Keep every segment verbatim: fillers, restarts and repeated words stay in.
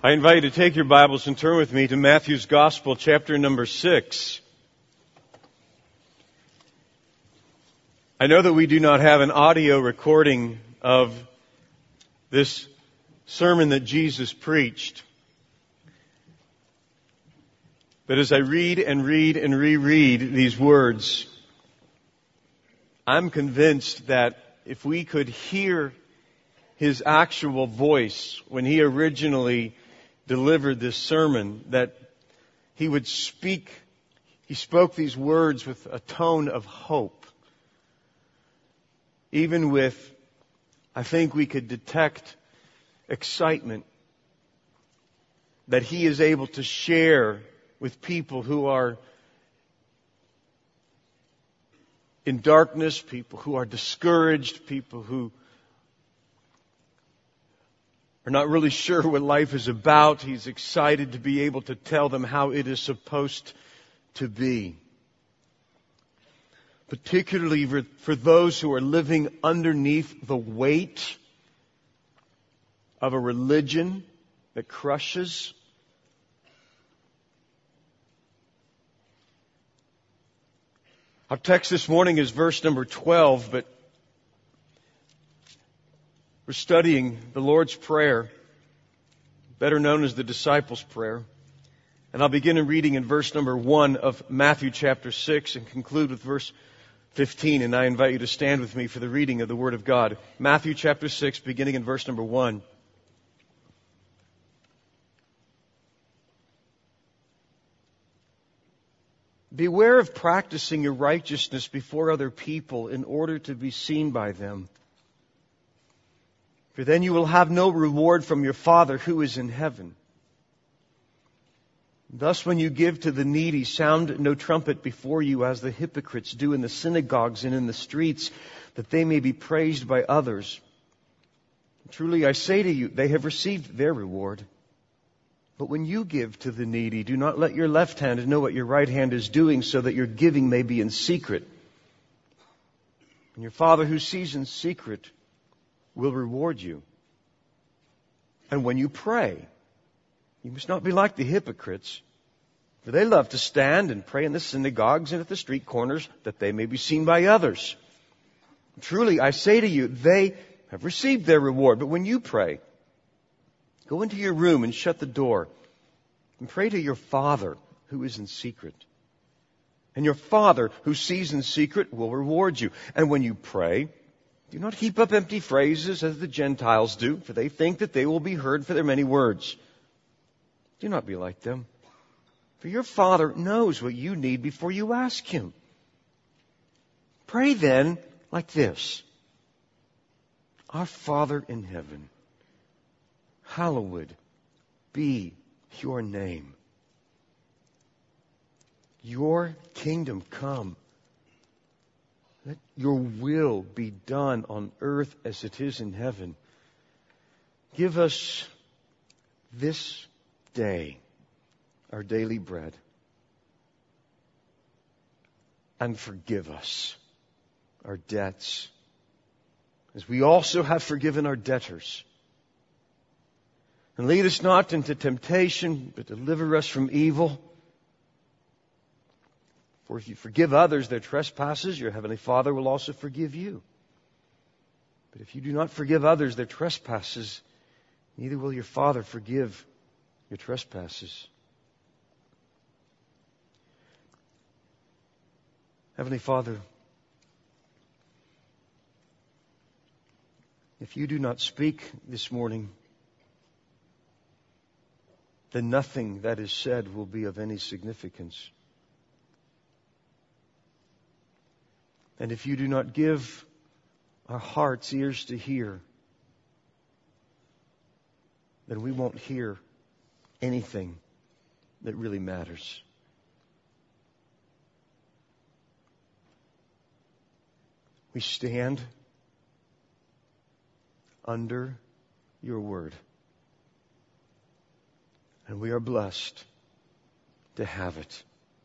I invite you to take your Bibles and turn with me to Matthew's Gospel, chapter number six. I know that we do not have an audio recording of this sermon that Jesus preached. But as I read and read and reread these words, I'm convinced that if we could hear His actual voice when He originally delivered this sermon, that He would speak, He spoke these words with a tone of hope. Even with, I think we could detect excitement that He is able to share with people who are in darkness, people who are discouraged, people who are not really sure what life is about. He's excited to be able to tell them how it is supposed to be. Particularly for, for those who are living underneath the weight of a religion that crushes. Our text this morning is verse number twelve, but we're studying the Lord's Prayer, better known as the Disciples' Prayer. And I'll begin in reading in verse number one of Matthew chapter six and conclude with verse fifteen. And I invite you to stand with me for the reading of the Word of God. Matthew chapter six, beginning in verse number one. Beware of practicing your righteousness before other people in order to be seen by them. For then you will have no reward from your Father who is in heaven. Thus when you give to the needy, sound no trumpet before you as the hypocrites do in the synagogues and in the streets, that they may be praised by others. Truly I say to you, they have received their reward. But when you give to the needy, do not let your left hand know what your right hand is doing, so that your giving may be in secret. And your Father who sees in secret will reward you. And when you pray, you must not be like the hypocrites, for they love to stand and pray in the synagogues and at the street corners, that they may be seen by others. Truly, I say to you, they have received their reward. But when you pray, go into your room and shut the door, and pray to your Father who is in secret. And your Father who sees in secret will reward you. And when you pray, do not heap up empty phrases as the Gentiles do, for they think that they will be heard for their many words. Do not be like them, for your Father knows what you need before you ask Him. Pray then like this: Our Father in heaven, hallowed be your name. Your kingdom come. Let your will be done on earth as it is in heaven. Give us this day our daily bread. And forgive us our debts, as we also have forgiven our debtors. And lead us not into temptation, but deliver us from evil. For if you forgive others their trespasses, your heavenly Father will also forgive you. But if you do not forgive others their trespasses, neither will your Father forgive your trespasses. Heavenly Father, if you do not speak this morning, then nothing that is said will be of any significance. And if you do not give our hearts ears to hear, then we won't hear anything that really matters. We stand under your word. And we are blessed to have it.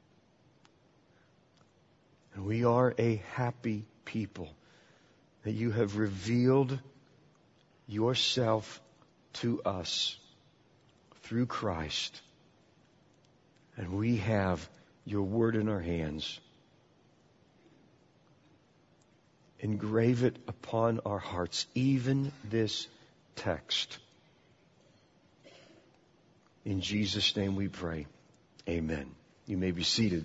And we are a happy people that you have revealed yourself to us through Christ. And we have your word in our hands. Engrave it upon our hearts, even this text. In Jesus' name we pray. Amen. You may be seated.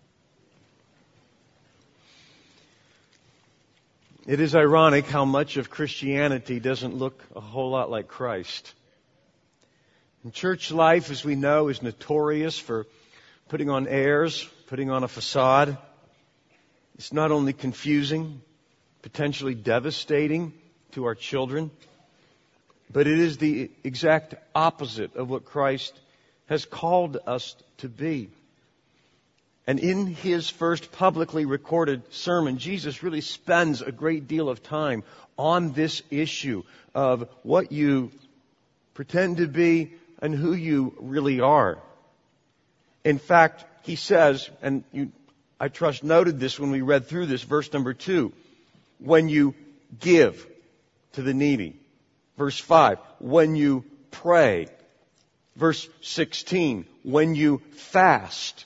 It is ironic how much of Christianity doesn't look a whole lot like Christ. And church life, as we know, is notorious for putting on airs, putting on a facade. It's not only confusing, potentially devastating to our children, but it is the exact opposite of what Christ has called us to be. And in His first publicly recorded sermon, Jesus really spends a great deal of time on this issue of what you pretend to be and who you really are. In fact, He says, and you, I trust noted this when we read through this, verse number two, when you give to the needy. Verse five, when you pray. Verse sixteen, when you fast.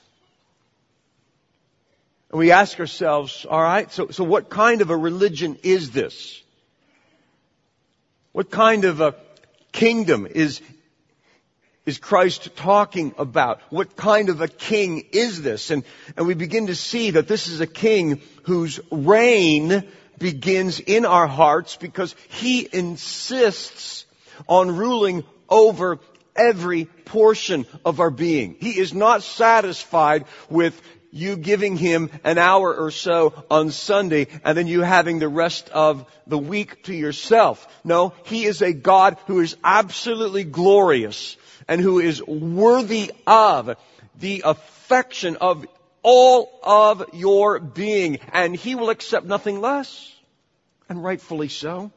And we ask ourselves, all right, so, so what kind of a religion is this? What kind of a kingdom is, is Christ talking about? What kind of a king is this? And, and we begin to see that this is a king whose reign begins in our hearts because He insists on ruling over every portion of our being. He is not satisfied with you giving Him an hour or so on Sunday and then you having the rest of the week to yourself. No, He is a God who is absolutely glorious and who is worthy of the affection of all of your being. And He will accept nothing less. And rightfully so.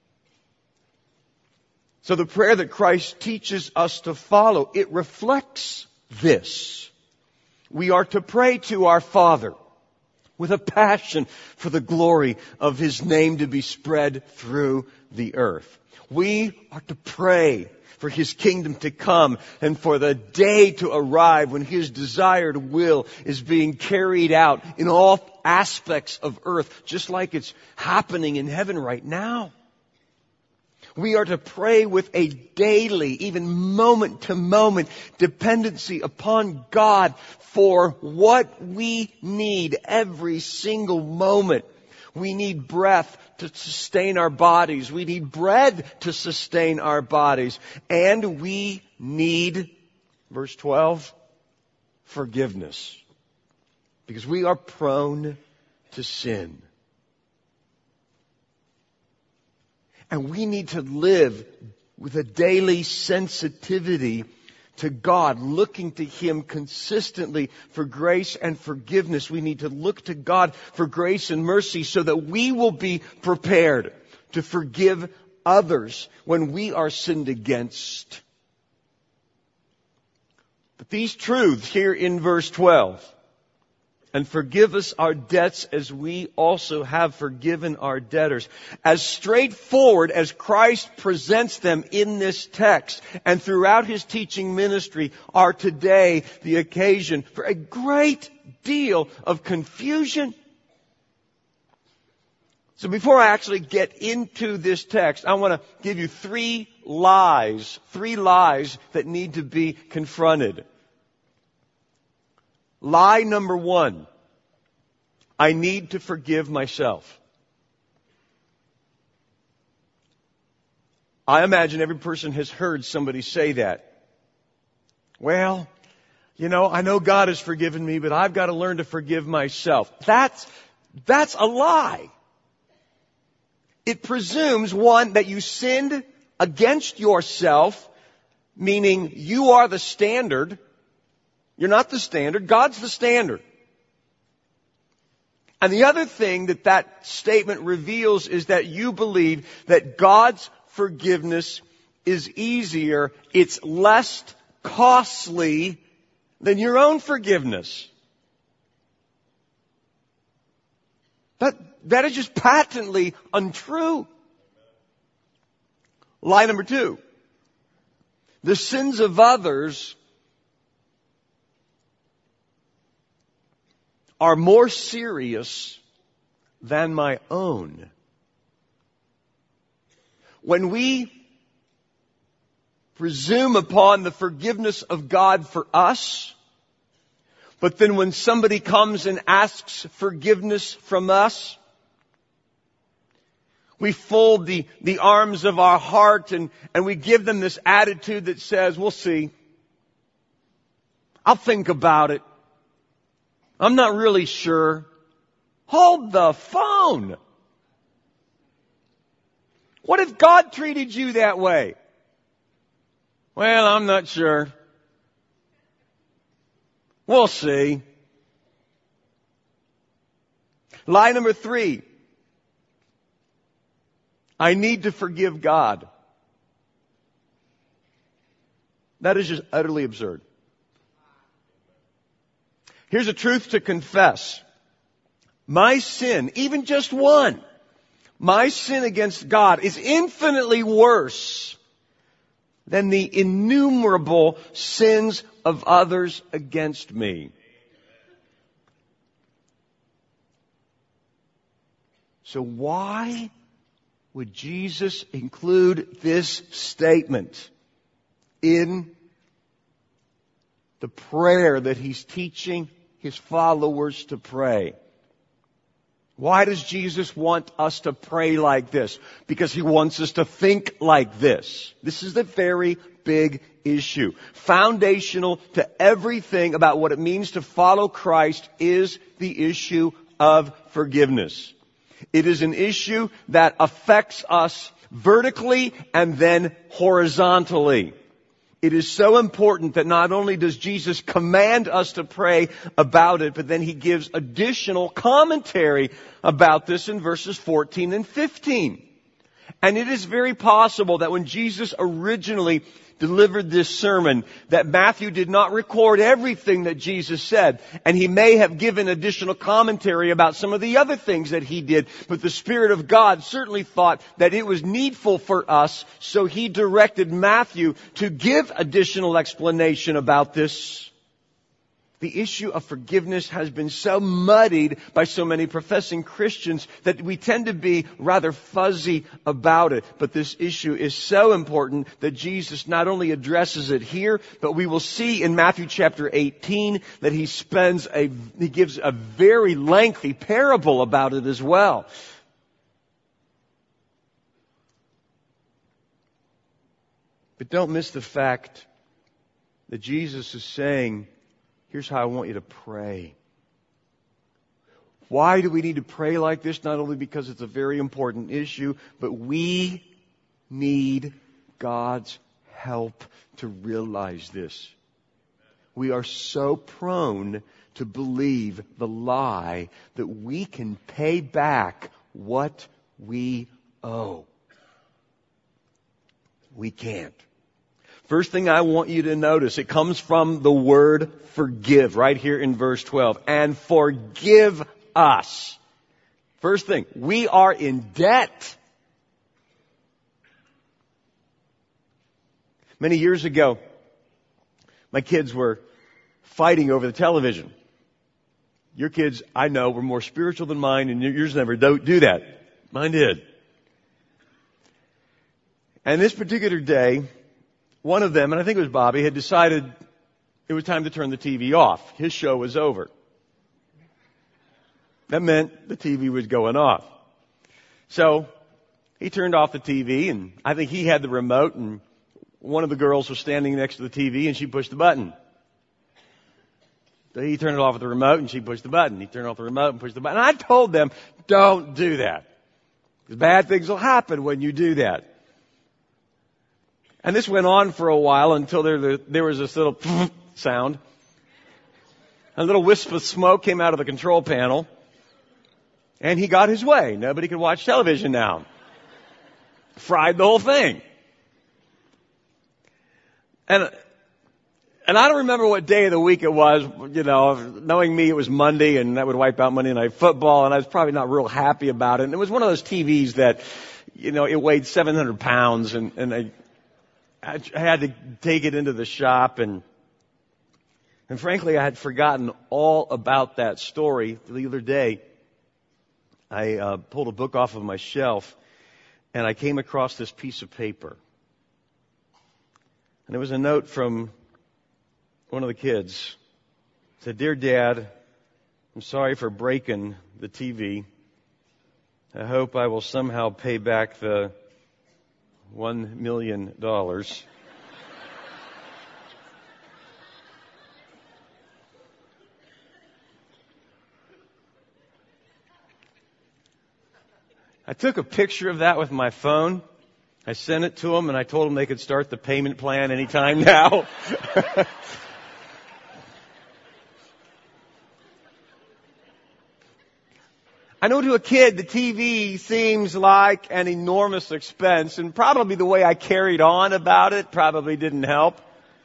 So the prayer that Christ teaches us to follow, it reflects this. We are to pray to our Father with a passion for the glory of His name to be spread through the earth. We are to pray for His kingdom to come and for the day to arrive when His desired will is being carried out in all aspects of earth, just like it's happening in heaven right now. We are to pray with a daily, even moment to moment dependency upon God for what we need every single moment. We need breath to sustain our bodies. We need bread to sustain our bodies. And we need, verse twelve, forgiveness. Because we are prone to sin. And we need to live with a daily sensitivity to God, looking to Him consistently for grace and forgiveness. We need to look to God for grace and mercy so that we will be prepared to forgive others when we are sinned against. But these truths here in verse twelve, and forgive us our debts as we also have forgiven our debtors, as straightforward as Christ presents them in this text and throughout His teaching ministry, are today the occasion for a great deal of confusion. So before I actually get into this text, I want to give you three lies, three lies that need to be confronted. Lie number one, I need to forgive myself. I imagine every person has heard somebody say that. Well, you know, I know God has forgiven me, but I've got to learn to forgive myself. That's, that's a lie. It presumes, one, that you sinned against yourself, meaning you are the standard. You're not the standard. God's the standard. And the other thing that that statement reveals is that you believe that God's forgiveness is easier, it's less costly than your own forgiveness. That, that is just patently untrue. Lie number two. The sins of others are more serious than my own. When we presume upon the forgiveness of God for us, but then when somebody comes and asks forgiveness from us, we fold the, the arms of our heart and, and we give them this attitude that says, we'll see. I'll think about it. I'm not really sure. Hold the phone. What if God treated you that way? Well, I'm not sure. We'll see. Lie number three. I need to forgive God. That is just utterly absurd. Here's a truth to confess. My sin, even just one, my sin against God is infinitely worse than the innumerable sins of others against me. So why would Jesus include this statement in the prayer that He's teaching His followers to pray? Why does Jesus want us to pray like this? Because He wants us to think like this. This is the very big issue. Foundational to everything about what it means to follow Christ is the issue of forgiveness. It is an issue that affects us vertically and then horizontally. It is so important that not only does Jesus command us to pray about it, but then He gives additional commentary about this in verses fourteen and fifteen. And it is very possible that when Jesus originally delivered this sermon, that Matthew did not record everything that Jesus said. And he may have given additional commentary about some of the other things that He did. But the Spirit of God certainly thought that it was needful for us, so He directed Matthew to give additional explanation about this. The issue of forgiveness has been so muddied by so many professing Christians that we tend to be rather fuzzy about it. But this issue is so important that Jesus not only addresses it here, but we will see in Matthew chapter eighteen that He spends a, He gives a very lengthy parable about it as well. But don't miss the fact that Jesus is saying, here's how I want you to pray. Why do we need to pray like this? Not only because it's a very important issue, but we need God's help to realize this. We are so prone to believe the lie that we can pay back what we owe. We can't. First thing I want you to notice, it comes from the word forgive, right here in verse twelve. And forgive us. First thing, we are in debt. Many years ago, my kids were fighting over the television. Your kids, I know, were more spiritual than mine, and yours never don't do that. Mine did. And this particular day, one of them, and I think it was Bobby, had decided it was time to turn the T V off. His show was over. That meant the T V was going off. So he turned off the T V, and I think he had the remote, and one of the girls was standing next to the T V, and she pushed the button. So he turned it off with the remote, and she pushed the button. He turned off the remote and pushed the button. And I told them, don't do that. Because bad things will happen when you do that. And this went on for a while until there, there was this little sound. A little wisp of smoke came out of the control panel. And he got his way. Nobody could watch television now. Fried the whole thing. And, and I don't remember what day of the week it was. You know, knowing me, it was Monday, and that would wipe out Monday Night Football, and I was probably not real happy about it. And it was one of those T Vs that, you know, it weighed seven hundred pounds, and, and I, I had to take it into the shop, and and frankly, I had forgotten all about that story. The other day, I uh, pulled a book off of my shelf, and I came across this piece of paper. And there was a note from one of the kids. It said, "Dear Dad, I'm sorry for breaking the T V. I hope I will somehow pay back the one million dollars. I took a picture of that with my phone. I sent it to them, and I told them they could start the payment plan anytime now. I know to a kid, the T V seems like an enormous expense, and probably the way I carried on about it probably didn't help.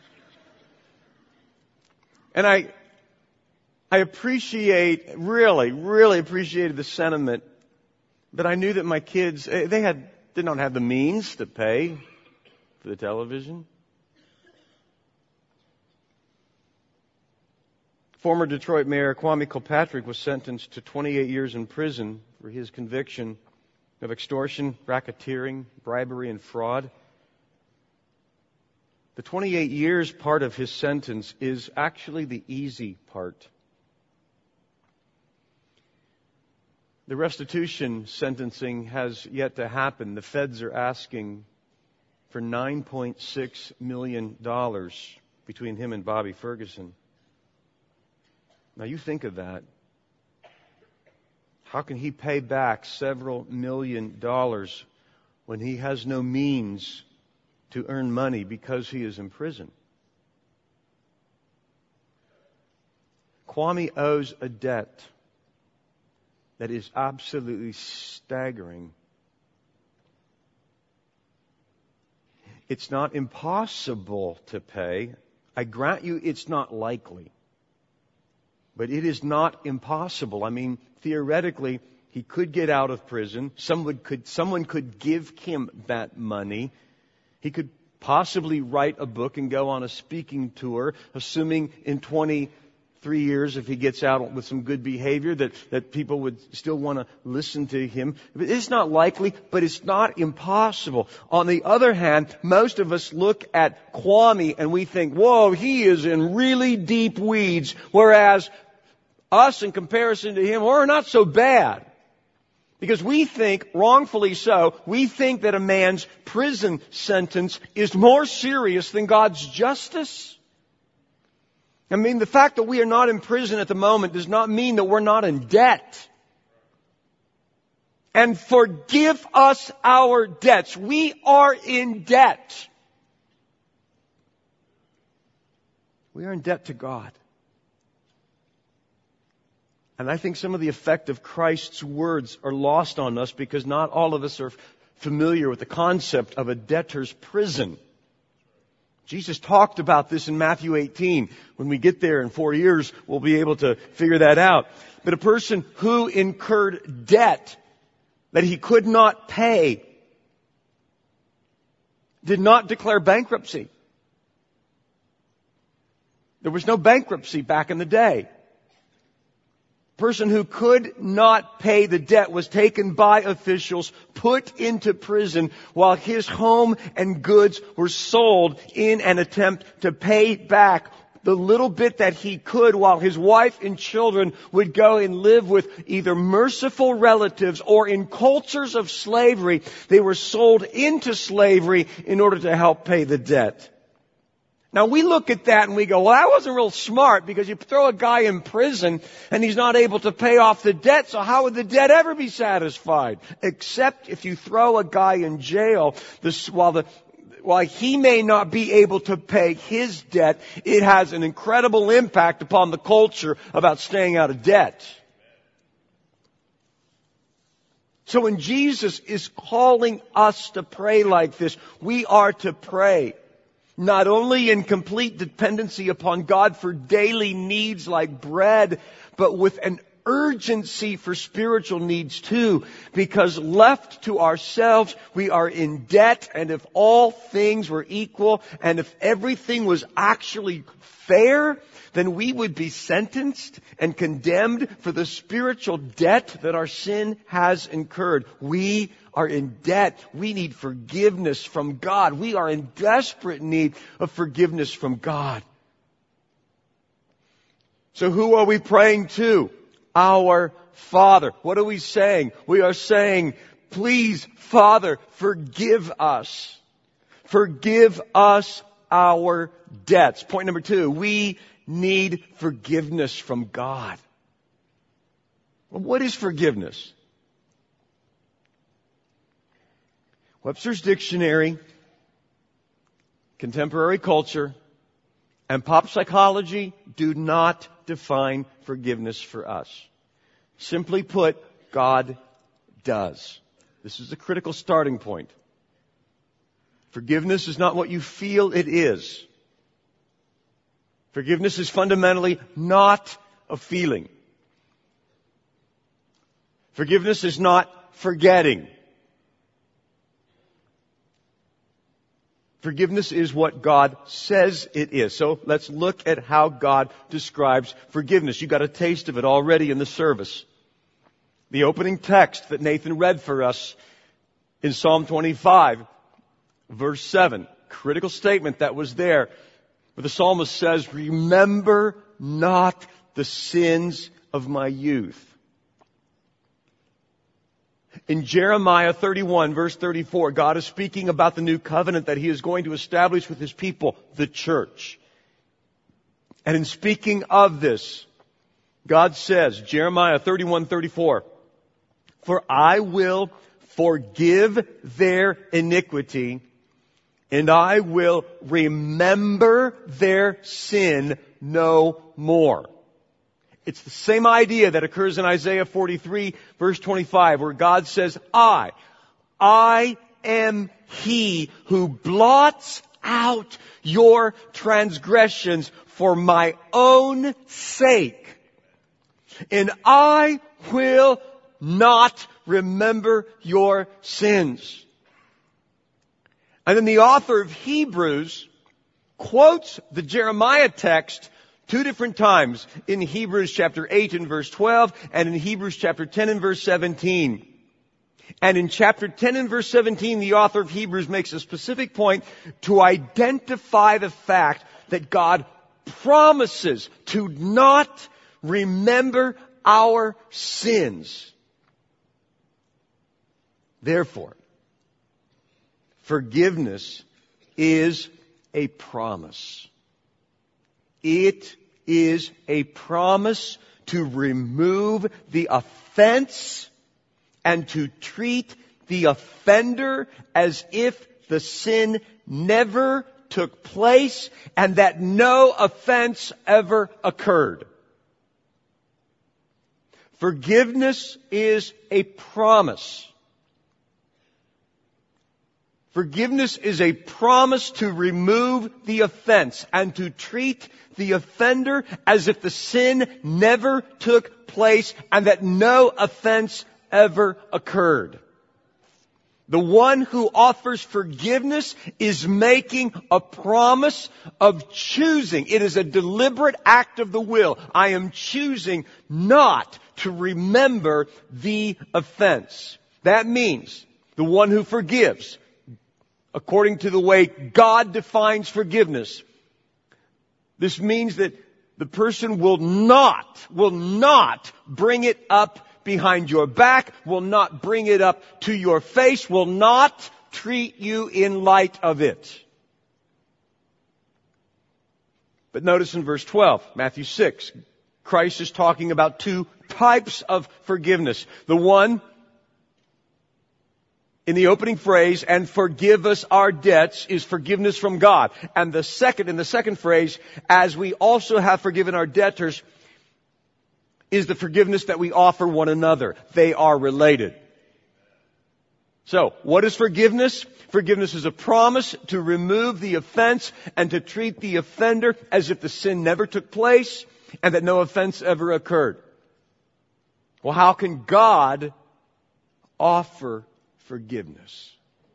And I, I appreciate, really, really appreciated the sentiment, but I knew that my kids, they had, did not have the means to pay for the television. Former Detroit Mayor Kwame Kilpatrick was sentenced to twenty-eight years in prison for his conviction of extortion, racketeering, bribery, and fraud. The twenty-eight years part of his sentence is actually the easy part. The restitution sentencing has yet to happen. The feds are asking for nine point six million dollars between him and Bobby Ferguson. Now you think of that. How can he pay back several million dollars when he has no means to earn money because he is in prison? Kwame owes a debt that is absolutely staggering. It's not impossible to pay. I grant you it's not likely. But it is not impossible. I mean, theoretically, he could get out of prison. Someone could, someone could give him that money. He could possibly write a book and go on a speaking tour, assuming in twenty-three years, if he gets out with some good behavior, that, that people would still want to listen to him. It's not likely, but it's not impossible. On the other hand, most of us look at Kwame and we think, whoa, he is in really deep weeds, whereas us, in comparison to him, we're not so bad. Because we think, wrongfully so, we think that a man's prison sentence is more serious than God's justice. I mean, the fact that we are not in prison at the moment does not mean that we're not in debt. And forgive us our debts. We are in debt. We are in debt to God. And I think some of the effect of Christ's words are lost on us because not all of us are familiar with the concept of a debtor's prison. Jesus talked about this in Matthew eighteen. When we get there in four years, we'll be able to figure that out. But a person who incurred debt that he could not pay did not declare bankruptcy. There was no bankruptcy back in the day. Person who could not pay the debt was taken by officials, put into prison, while his home and goods were sold in an attempt to pay back the little bit that he could, while his wife and children would go and live with either merciful relatives or in cultures of slavery. They were sold into slavery in order to help pay the debt. Now we look at that and we go, well, that wasn't real smart, because you throw a guy in prison and he's not able to pay off the debt, so how would the debt ever be satisfied? Except if you throw a guy in jail, this, while the, while he may not be able to pay his debt, it has an incredible impact upon the culture about staying out of debt. So when Jesus is calling us to pray like this, we are to pray not only in complete dependency upon God for daily needs like bread, but with an urgency for spiritual needs too, because left to ourselves, we are in debt, and if all things were equal, and if everything was actually fair, then we would be sentenced and condemned for the spiritual debt that our sin has incurred. We are in debt. We need forgiveness from God. We are in desperate need of forgiveness from God. So who are we praying to? Our Father. What are we saying? We are saying, please, Father, forgive us. Forgive us our debts. Point number two, we need forgiveness from God. Well, what is forgiveness? Webster's Dictionary, contemporary culture, and pop psychology do not define forgiveness for us. Simply put, God does. This is the critical starting point. Forgiveness is not what you feel it is. Forgiveness is fundamentally not a feeling. Forgiveness is not forgetting. Forgiveness is what God says it is. So let's look at how God describes forgiveness. You got a taste of it already in the service. The opening text that Nathan read for us in Psalm twenty-five, verse seven. Critical statement that was there. Where the psalmist says, remember not the sins of my youth. In Jeremiah thirty-one, verse thirty-four, God is speaking about the new covenant that He is going to establish with His people, the church. And in speaking of this, God says, Jeremiah thirty-one, thirty-four, for I will forgive their iniquity, and I will remember their sin no more. It's the same idea that occurs in Isaiah forty-three, verse twenty-five, where God says, I, I am He who blots out your transgressions for my own sake, and I will not remember your sins. And then the author of Hebrews quotes the Jeremiah text two different times, in Hebrews chapter eight and verse twelve, and in Hebrews chapter ten and verse seventeen. And in chapter ten and verse seventeen, the author of Hebrews makes a specific point to identify the fact that God promises to not remember our sins. Therefore, forgiveness is a promise. It is a promise to remove the offense and to treat the offender as if the sin never took place and that no offense ever occurred. Forgiveness is a promise. Forgiveness is a promise to remove the offense and to treat the offender as if the sin never took place and that no offense ever occurred. The one who offers forgiveness is making a promise of choosing. It is a deliberate act of the will. I am choosing not to remember the offense. That means the one who forgives, according to the way God defines forgiveness, this means that the person will not, will not bring it up behind your back, will not bring it up to your face, will not treat you in light of it. But notice in verse twelve, Matthew six, Christ is talking about two types of forgiveness. The one in the opening phrase, and forgive us our debts, is forgiveness from God. And the second, in the second phrase, as we also have forgiven our debtors, is the forgiveness that we offer one another. They are related. So, what is forgiveness? Forgiveness is a promise to remove the offense and to treat the offender as if the sin never took place and that no offense ever occurred. Well, how can God offer forgiveness?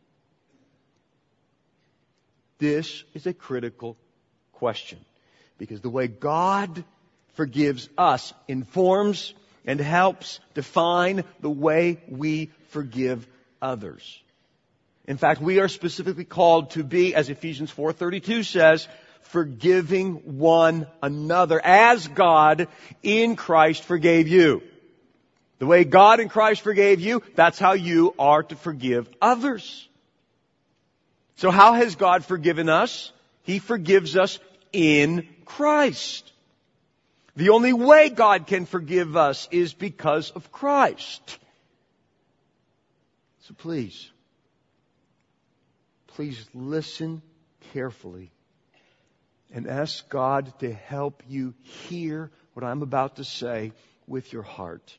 This is a critical question, because the way God forgives us informs and helps define the way we forgive others. In fact, we are specifically called to be, as Ephesians four thirty-two says, forgiving one another as God in Christ forgave you. The way God in Christ forgave you, that's how you are to forgive others. So how has God forgiven us? He forgives us in Christ. The only way God can forgive us is because of Christ. So please, please listen carefully and ask God to help you hear what I'm about to say with your heart.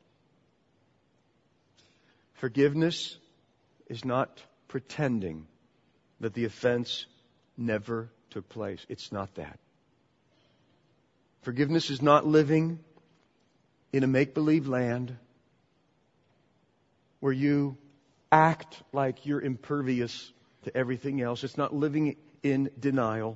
Forgiveness is not pretending that the offense never took place. It's not that. Forgiveness is not living in a make-believe land where you act like you're impervious to everything else. It's not living in denial.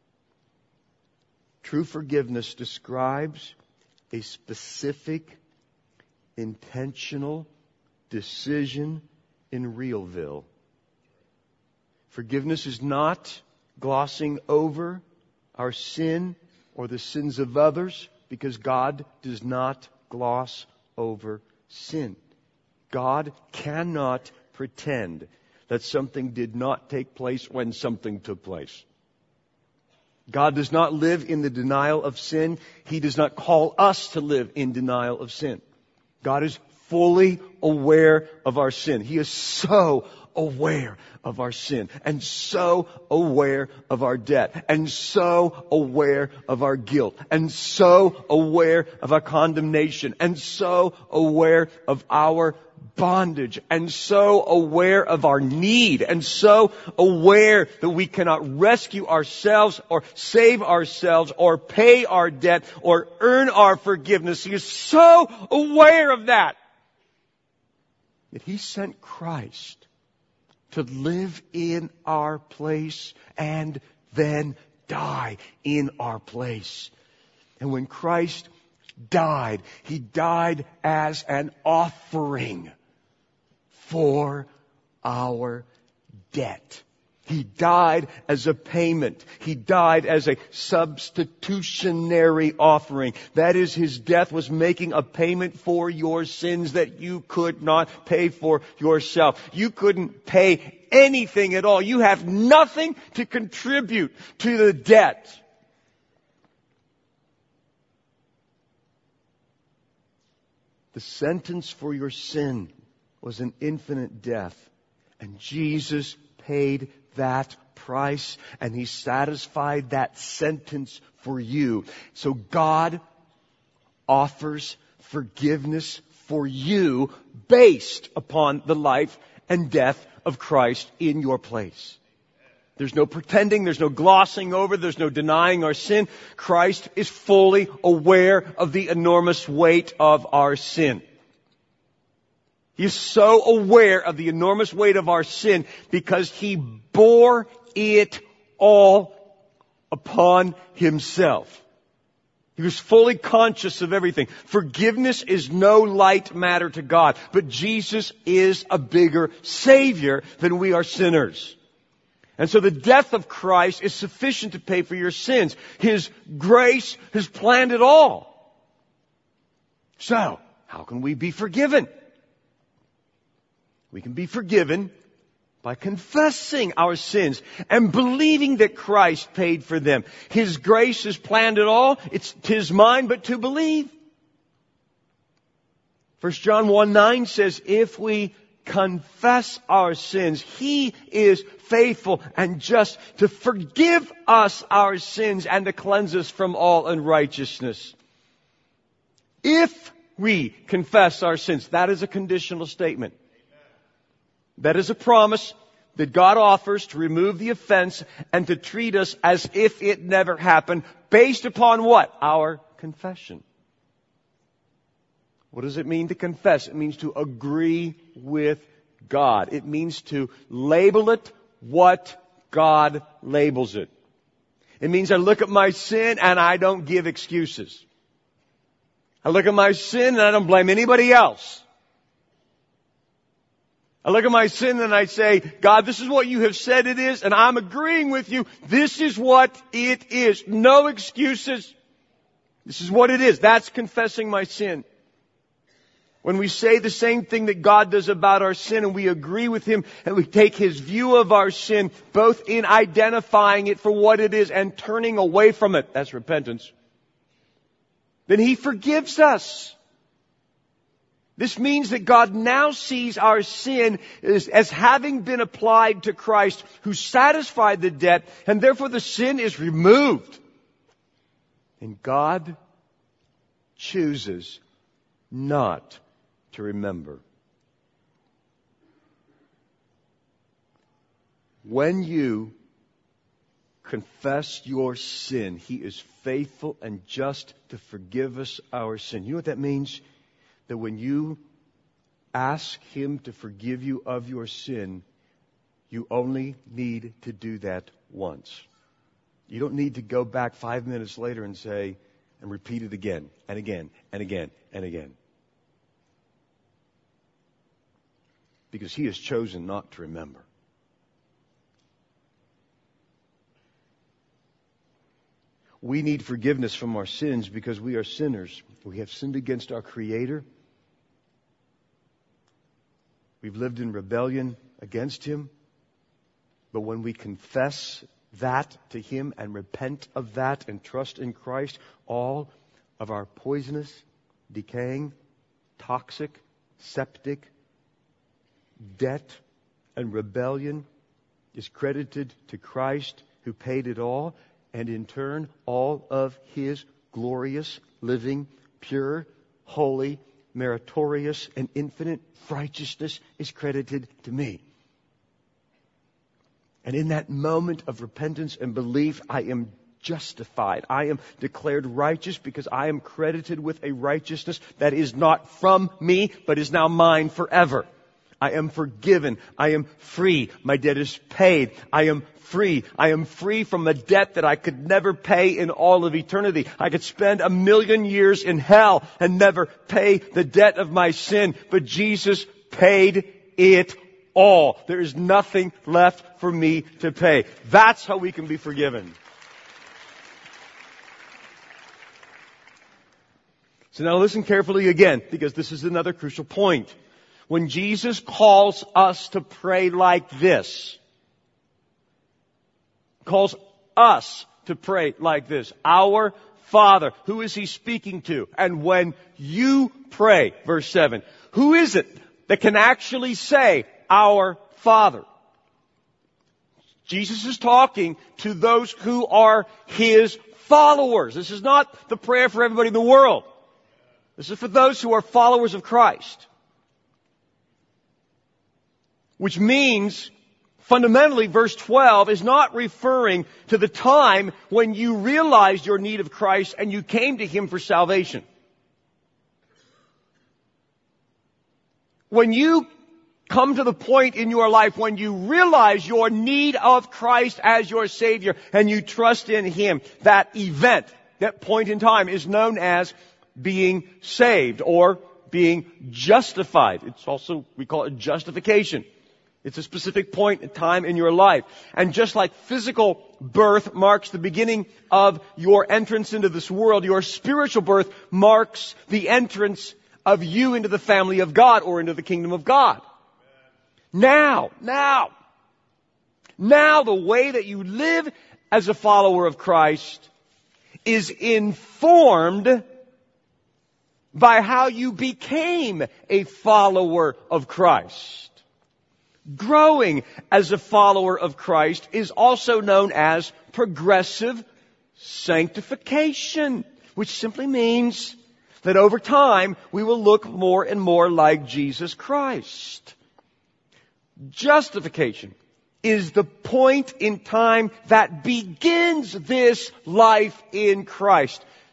True forgiveness describes a specific, intentional decision in Realville. Forgiveness is not glossing over our sin or the sins of others, because God does not gloss over sin. God cannot pretend that something did not take place when something took place. God does not live in the denial of sin. He does not call us to live in denial of sin. God is fully aware of our sin. He is so aware of our sin, and so aware of our debt, and so aware of our guilt, and so aware of our condemnation, and so aware of our bondage, and so aware of our need, and so aware that we cannot rescue ourselves or save ourselves or pay our debt or earn our forgiveness. He is so aware of that that He sent Christ to live in our place and then die in our place. And when Christ died, He died as an offering for our debt. He died as a payment. He died as a substitutionary offering. That is, His death was making a payment for your sins that you could not pay for yourself. You couldn't pay anything at all. You have nothing to contribute to the debt. The sentence for your sin was an infinite death, and Jesus paid that price, and He satisfied that sentence for you. So God offers forgiveness for you based upon the life and death of Christ in your place. There's no pretending, there's no glossing over, there's no denying our sin. Christ is fully aware of the enormous weight of our sin. He is so aware of the enormous weight of our sin because He bore it all upon Himself. He was fully conscious of everything. Forgiveness is no light matter to God, but Jesus is a bigger Savior than we are sinners. And so the death of Christ is sufficient to pay for your sins. His grace has planned it all. So, how can we be forgiven? We can be forgiven by confessing our sins and believing that Christ paid for them. His grace has planned it all. It's His mind but to believe. First John one nine says, if we confess our sins, He is faithful and just to forgive us our sins and to cleanse us from all unrighteousness. If we confess our sins, that is a conditional statement. That is a promise that God offers to remove the offense and to treat us as if it never happened, based upon what? Our confession. What does it mean to confess? It means to agree with God. It means to label it what God labels it. It means I look at my sin and I don't give excuses. I look at my sin and I don't blame anybody else. I look at my sin and I say, God, this is what you have said it is, and I'm agreeing with you. This is what it is. No excuses. This is what it is. That's confessing my sin. When we say the same thing that God does about our sin and we agree with Him and we take His view of our sin, both in identifying it for what it is and turning away from it, that's repentance, then He forgives us. This means that God now sees our sin as, as having been applied to Christ, who satisfied the debt, and therefore the sin is removed. And God chooses not to remember. When you confess your sin, He is faithful and just to forgive us our sin. You know what that means? That when you ask Him to forgive you of your sin, you only need to do that once. You don't need to go back five minutes later and say, and repeat it again, and again, and again, and again. Because He has chosen not to remember. We need forgiveness from our sins because we are sinners. We have sinned against our Creator. We've lived in rebellion against Him. But when we confess that to Him and repent of that and trust in Christ, all of our poisonous, decaying, toxic, septic debt and rebellion is credited to Christ, who paid it all, and in turn, all of His glorious, living, pure, holy, meritorious, and infinite righteousness is credited to me. And in that moment of repentance and belief, I am justified. I am declared righteous because I am credited with a righteousness that is not from me, but is now mine forever. I am forgiven. I am free. My debt is paid. I am free. I am free from a debt that I could never pay in all of eternity. I could spend a million years in hell and never pay the debt of my sin. But Jesus paid it all. There is nothing left for me to pay. That's how we can be forgiven. So now listen carefully again, because this is another crucial point. When Jesus calls us to pray like this, calls us to pray like this, our Father, who is He speaking to? And when you pray, verse seven, who is it that can actually say, our Father? Jesus is talking to those who are His followers. This is not the prayer for everybody in the world. This is for those who are followers of Christ. Which means, fundamentally, verse twelve is not referring to the time when you realized your need of Christ and you came to Him for salvation. When you come to the point in your life when you realize your need of Christ as your Savior and you trust in Him, that event, that point in time is known as being saved or being justified. It's also, we call it justification. It's a specific point in time in your life. And just like physical birth marks the beginning of your entrance into this world, your spiritual birth marks the entrance of you into the family of God or into the kingdom of God. Now, now, now the way that you live as a follower of Christ is informed by how you became a follower of Christ. Growing as a follower of Christ is also known as progressive sanctification, which simply means that over time we will look more and more like Jesus Christ. Justification is the point in time that begins this life in Christ.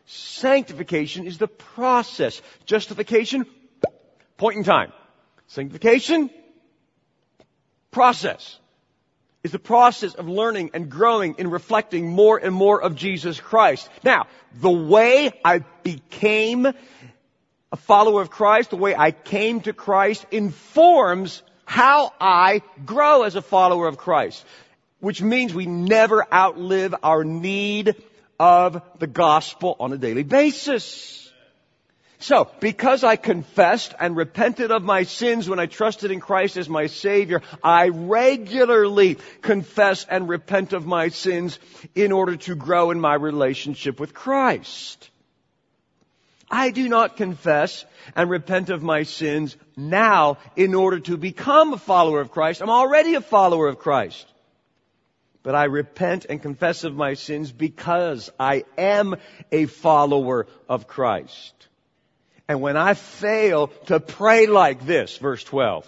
Sanctification is the process. Justification, point in time. Sanctification, process. Is the process of learning and growing in reflecting more and more of Jesus Christ. Now, the way I became a follower of Christ, the way I came to Christ, informs how I grow as a follower of Christ. Which means we never outlive our need of the gospel on a daily basis. So, because I confessed and repented of my sins when I trusted in Christ as my Savior, I regularly confess and repent of my sins in order to grow in my relationship with Christ. I do not confess and repent of my sins now in order to become a follower of Christ. I'm already a follower of Christ. But I repent and confess of my sins because I am a follower of Christ. And when I fail to pray like this, verse twelve,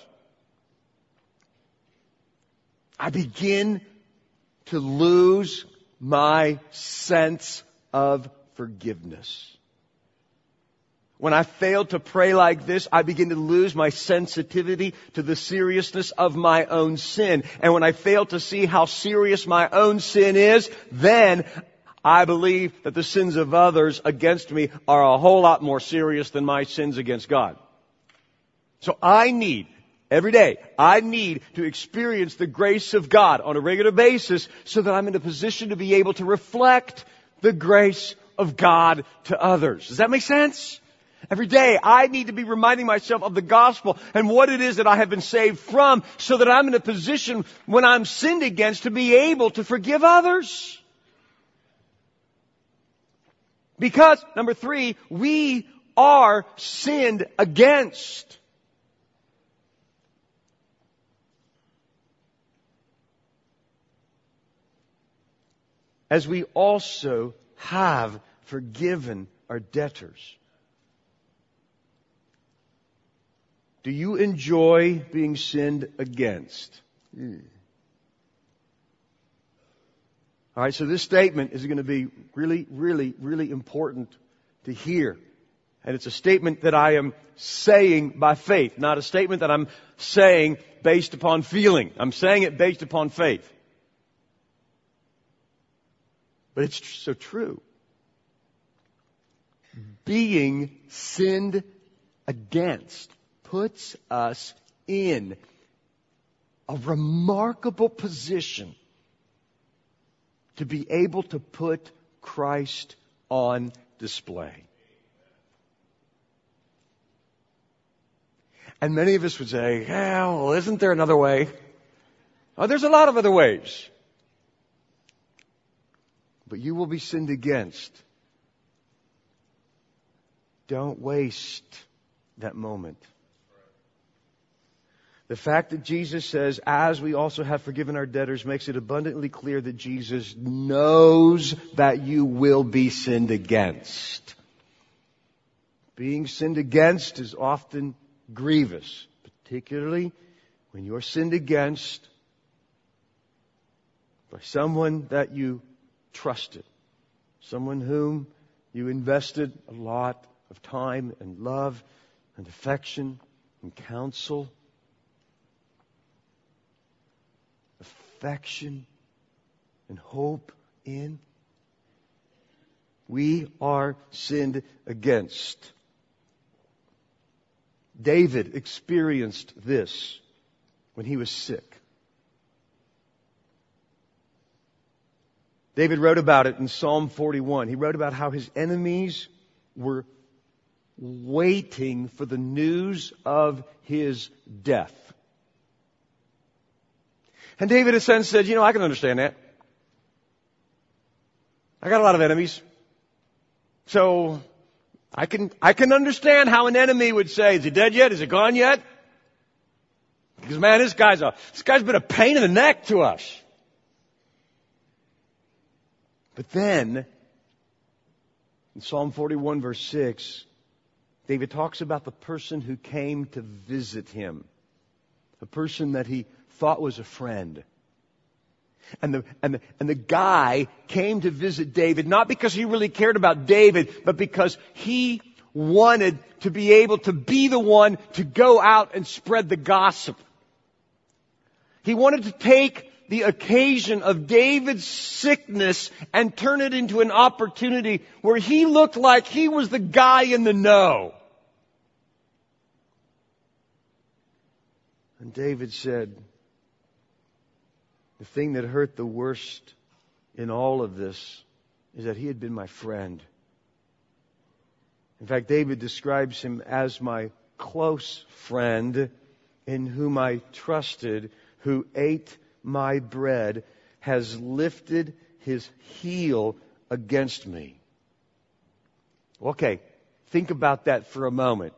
I begin to lose my sense of forgiveness. When I fail to pray like this, I begin to lose my sensitivity to the seriousness of my own sin. And when I fail to see how serious my own sin is, then I believe that the sins of others against me are a whole lot more serious than my sins against God. So I need, every day, I need to experience the grace of God on a regular basis so that I'm in a position to be able to reflect the grace of God to others. Does that make sense? Every day, I need to be reminding myself of the gospel and what it is that I have been saved from so that I'm in a position when I'm sinned against to be able to forgive others. Because, number three, we are sinned against. As we also have forgiven our debtors. Do you enjoy being sinned against? Mm. All right, so this statement is going to be really, really, really important to hear. And it's a statement that I am saying by faith, not a statement that I'm saying based upon feeling. I'm saying it based upon faith. But it's so true. Being sinned against puts us in a remarkable position to be able to put Christ on display. And many of us would say, yeah, well, isn't there another way? Oh, there's a lot of other ways. But you will be sinned against. Don't waste that moment. The fact that Jesus says, as we also have forgiven our debtors, makes it abundantly clear that Jesus knows that you will be sinned against. Being sinned against is often grievous, particularly when you're sinned against by someone that you trusted, someone whom you invested a lot of time and love and affection and counsel. Affection and hope in. We are sinned against. David experienced this when he was sick. David wrote about it in Psalm forty-one. He wrote about how his enemies were waiting for the news of his death. And David, in a sense, said, you know, I can understand that. I got a lot of enemies. So, I can, I can understand how an enemy would say, is he dead yet? Is he gone yet? Because man, this guy's a, this guy's been a pain in the neck to us. But then, in Psalm forty-one verse six, David talks about the person who came to visit him. A person that he thought was a friend. And the, and the, and the guy came to visit David, not because he really cared about David, but because he wanted to be able to be the one to go out and spread the gossip. He wanted to take the occasion of David's sickness and turn it into an opportunity where he looked like he was the guy in the know. And David said, the thing that hurt the worst in all of this is that he had been my friend. In fact, David describes him as my close friend in whom I trusted, who ate my bread, has lifted his heel against me. Okay, think about that for a moment.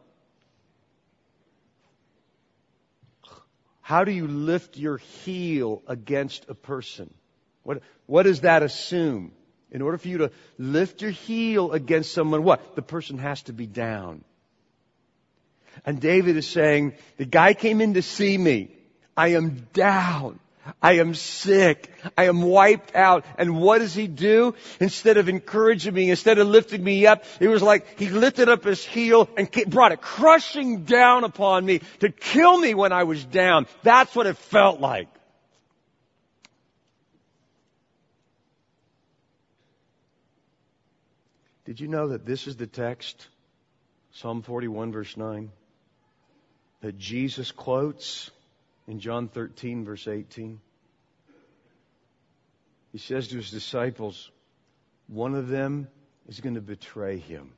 How do you lift your heel against a person? What, what does that assume? In order for you to lift your heel against someone, what? The person has to be down. And David is saying, the guy came in to see me. I am down. I am sick. I am wiped out. And what does he do? Instead of encouraging me, instead of lifting me up, it was like he lifted up his heel and brought it crushing down upon me to kill me when I was down. That's what it felt like. Did you know that this is the text, Psalm forty-one, verse nine, that Jesus quotes in John thirteen, verse eighteen? He says to his disciples, one of them is going to betray him.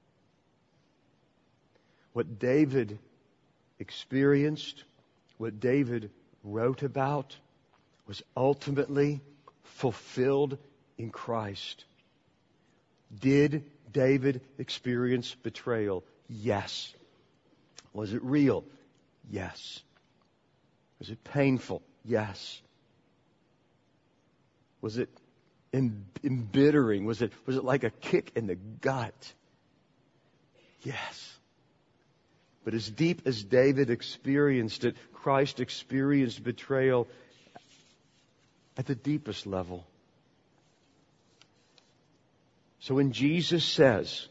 What David experienced, what David wrote about, was ultimately fulfilled in Christ. Did David experience betrayal? Yes. Was it real? Yes. Was it painful? Yes. Was it embittering? Was it, was it like a kick in the gut? Yes. But as deep as David experienced it, Christ experienced betrayal at the deepest level. So when Jesus says,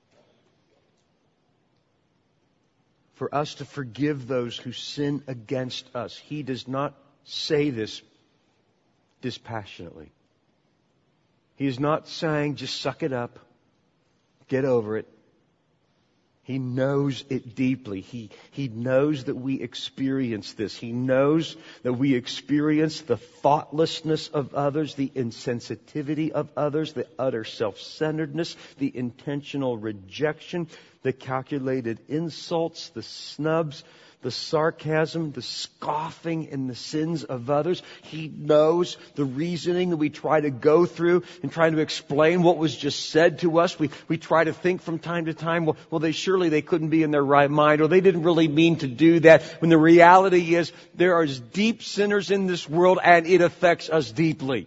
for us to forgive those who sin against us, He does not say this dispassionately. He is not saying, just suck it up, get over it. He knows it deeply. He, he knows that we experience this. He knows that we experience the thoughtlessness of others, the insensitivity of others, the utter self-centeredness, the intentional rejection, the calculated insults, the snubs, the sarcasm, the scoffing in the sins of others. He knows the reasoning that we try to go through and trying to explain what was just said to us. We, we try to think from time to time, well, well, they surely they couldn't be in their right mind, or they didn't really mean to do that. When the reality is there are deep sinners in this world and it affects us deeply.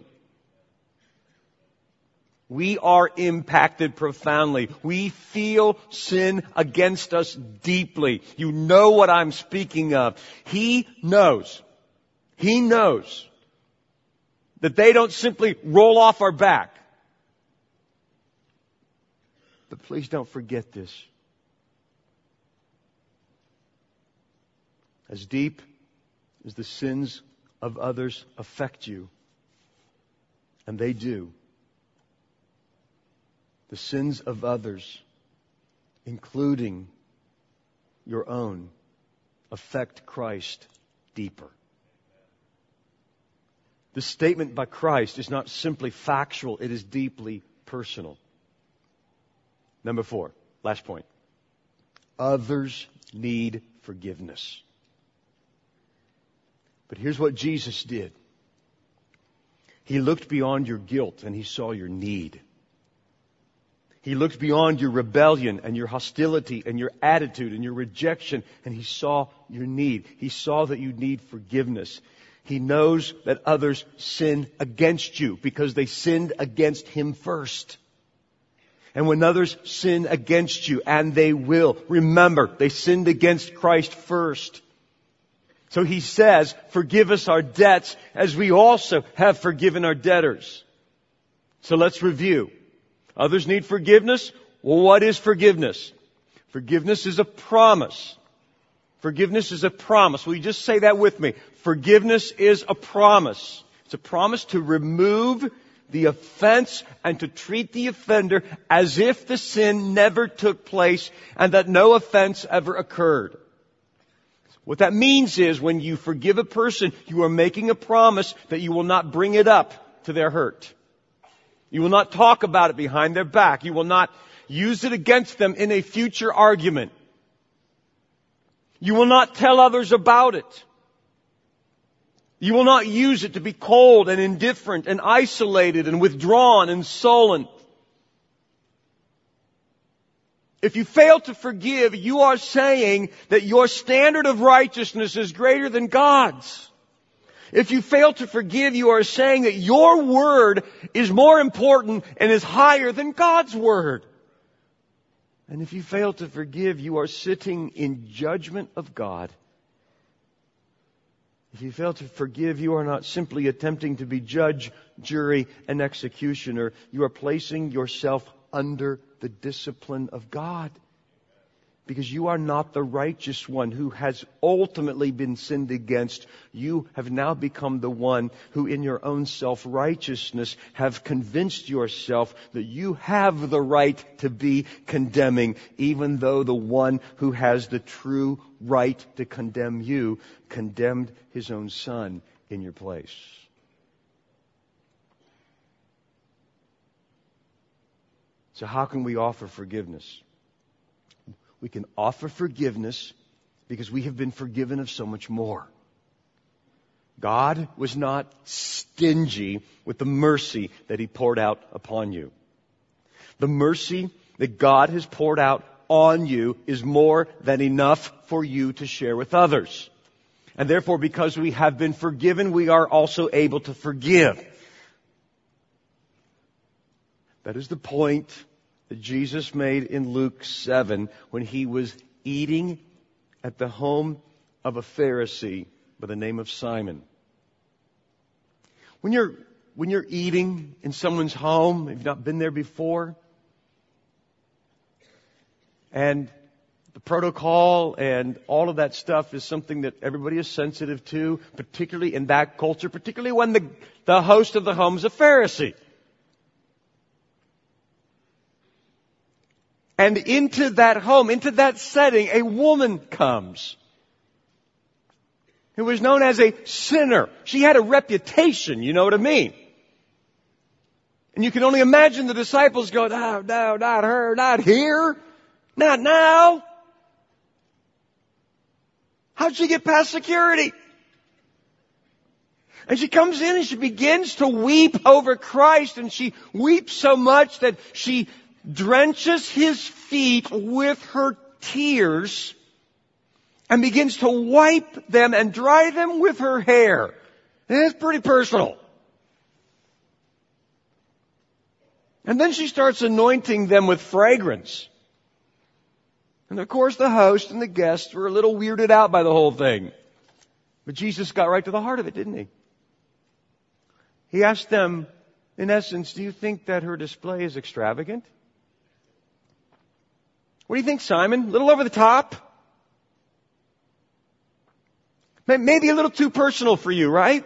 We are impacted profoundly. We feel sin against us deeply. You know what I'm speaking of. He knows. He knows that they don't simply roll off our back. But please don't forget this. As deep as the sins of others affect you, and they do, the sins of others, including your own, affect Christ deeper. This statement by Christ is not simply factual, it is deeply personal. Number four, last point. Others need forgiveness. But here's what Jesus did. He looked beyond your guilt and He saw your need. He looked beyond your rebellion and your hostility and your attitude and your rejection, and He saw your need. He saw that you need forgiveness. He knows that others sin against you because they sinned against Him first. And when others sin against you, and they will, remember, they sinned against Christ first. So he says, forgive us our debts as we also have forgiven our debtors. So let's review. Others need forgiveness. Well, what is forgiveness? Forgiveness is a promise. Forgiveness is a promise. Will you just say that with me? Forgiveness is a promise. It's a promise to remove the offense and to treat the offender as if the sin never took place and that no offense ever occurred. What that means is when you forgive a person, you are making a promise that you will not bring it up to their hurt. You will not talk about it behind their back. You will not use it against them in a future argument. You will not tell others about it. You will not use it to be cold and indifferent and isolated and withdrawn and sullen. If you fail to forgive, you are saying that your standard of righteousness is greater than God's. If you fail to forgive, you are saying that your word is more important and is higher than God's word. And if you fail to forgive, you are sitting in judgment of God. If you fail to forgive, you are not simply attempting to be judge, jury, and executioner. You are placing yourself under the discipline of God. Because you are not the righteous one who has ultimately been sinned against. You have now become the one who in your own self-righteousness have convinced yourself that you have the right to be condemning, even though the one who has the true right to condemn you condemned his own son in your place. So how can we offer forgiveness? We can offer forgiveness because we have been forgiven of so much more. God was not stingy with the mercy that He poured out upon you. The mercy that God has poured out on you is more than enough for you to share with others. And therefore, because we have been forgiven, we are also able to forgive. That is the point that Jesus made in Luke seven when He was eating at the home of a Pharisee by the name of Simon. When you're, when you're eating in someone's home, if you've not been there before, and the protocol and all of that stuff is something that everybody is sensitive to, particularly in that culture, particularly when the, the host of the home is a Pharisee. And into that home, into that setting, a woman comes who was known as a sinner. She had a reputation, you know what I mean? And you can only imagine the disciples go, no, no, not her, not here, not now. How'd she get past security? And she comes in and she begins to weep over Christ, and she weeps so much that she drenches His feet with her tears and begins to wipe them and dry them with her hair. And it's pretty personal. And then she starts anointing them with fragrance. And of course the host and the guests were a little weirded out by the whole thing. But Jesus got right to the heart of it, didn't He? He asked them, in essence, do you think that her display is extravagant? What do you think, Simon? A little over the top? Maybe a little too personal for you, right?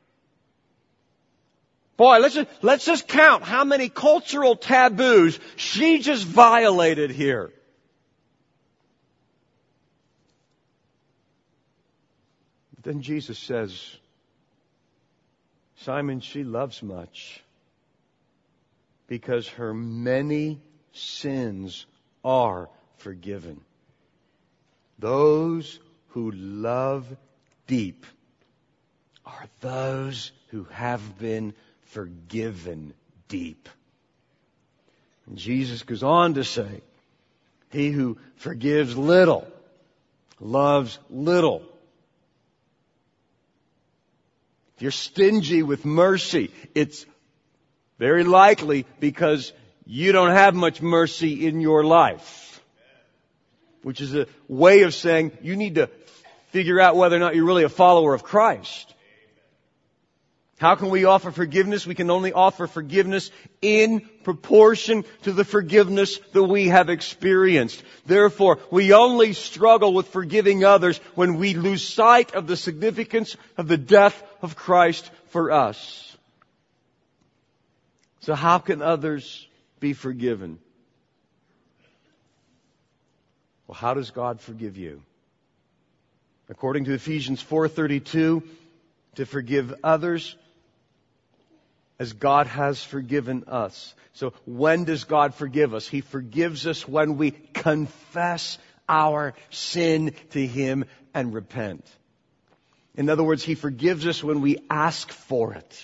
Boy, let's just, let's just count how many cultural taboos she just violated here. But then Jesus says, Simon, she loves much because her many sins are forgiven. Those who love deep are those who have been forgiven deep. And Jesus goes on to say, he who forgives little loves little. If you're stingy with mercy, it's very likely because you don't have much mercy in your life. Which is a way of saying you need to figure out whether or not you're really a follower of Christ. How can we offer forgiveness? We can only offer forgiveness in proportion to the forgiveness that we have experienced. Therefore, we only struggle with forgiving others when we lose sight of the significance of the death of Christ for us. So how can others be forgiven? Well, how does God forgive you? According to Ephesians four thirty-two, to forgive others as God has forgiven us. So when does God forgive us? He forgives us when we confess our sin to Him and repent. In other words, He forgives us when we ask for it.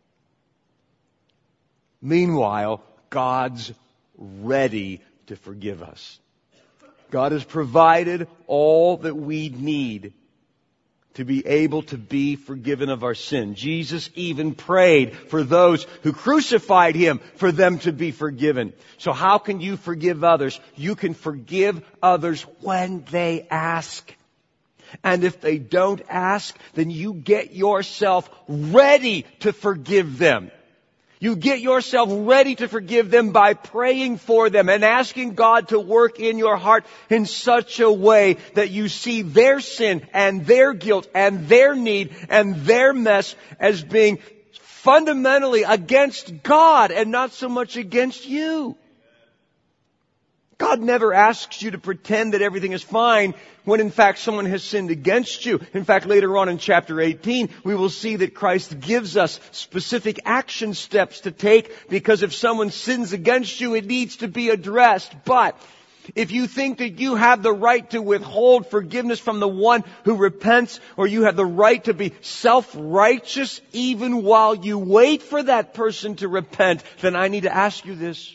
Meanwhile, God's ready to forgive us. God has provided all that we need to be able to be forgiven of our sin. Jesus even prayed for those who crucified Him for them to be forgiven. So how can you forgive others? You can forgive others when they ask. And if they don't ask, then you get yourself ready to forgive them. You get yourself ready to forgive them by praying for them and asking God to work in your heart in such a way that you see their sin and their guilt and their need and their mess as being fundamentally against God and not so much against you. God never asks you to pretend that everything is fine when in fact someone has sinned against you. In fact, later on in chapter eighteen, we will see that Christ gives us specific action steps to take, because if someone sins against you, it needs to be addressed. But if you think that you have the right to withhold forgiveness from the one who repents, or you have the right to be self-righteous even while you wait for that person to repent, then I need to ask you this.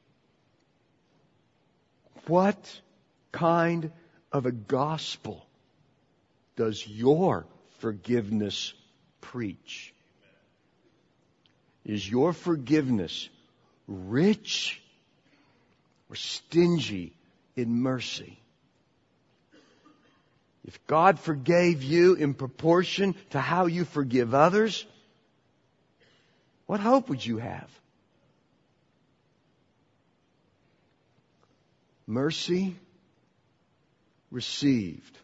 What kind of a gospel does your forgiveness preach? Is your forgiveness rich or stingy in mercy? If God forgave you in proportion to how you forgive others, what hope would you have? Mercy received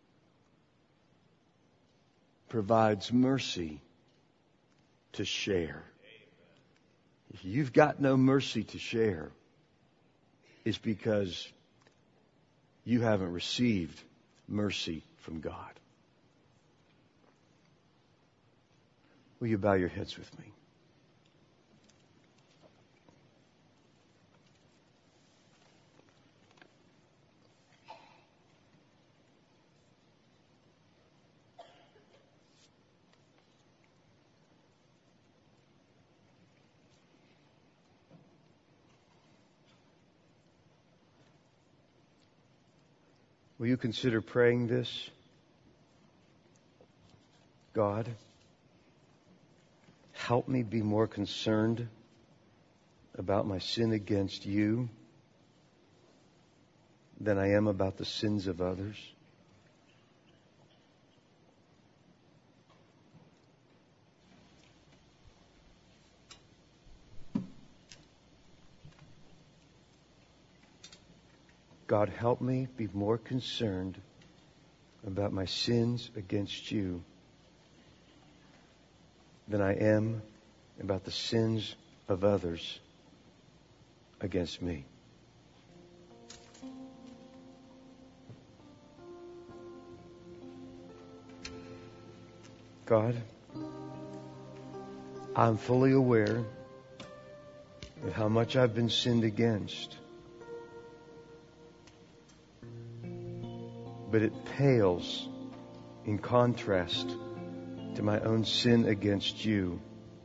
provides mercy to share. If you've got no mercy to share, it's because you haven't received mercy from God. Will you bow your heads with me? Will you consider praying this? God, help me be more concerned about my sin against you than I am about the sins of others. God, help me be more concerned about my sins against you than I am about the sins of others against me. God, I'm fully aware of how much I've been sinned against. But it pales in contrast to my own sin against you.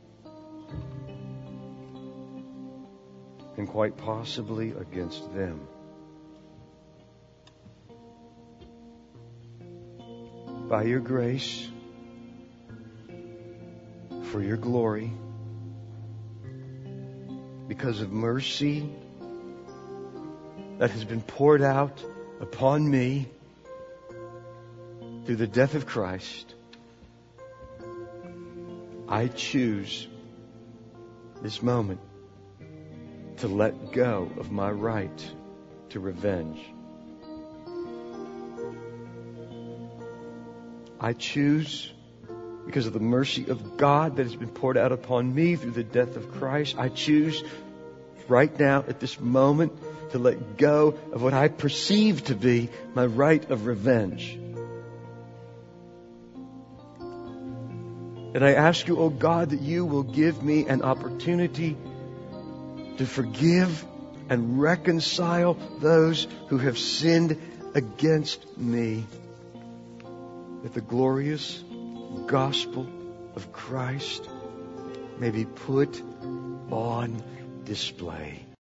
And quite possibly against them. By your grace, for your glory, because of mercy that has been poured out upon me, through the death of Christ, I choose this moment to let go of my right to revenge. I choose, because of the mercy of God that has been poured out upon me through the death of Christ, I choose right now at this moment to let go of what I perceive to be my right of revenge. And I ask you, oh God, that you will give me an opportunity to forgive and reconcile those who have sinned against me, that the glorious gospel of Christ may be put on display.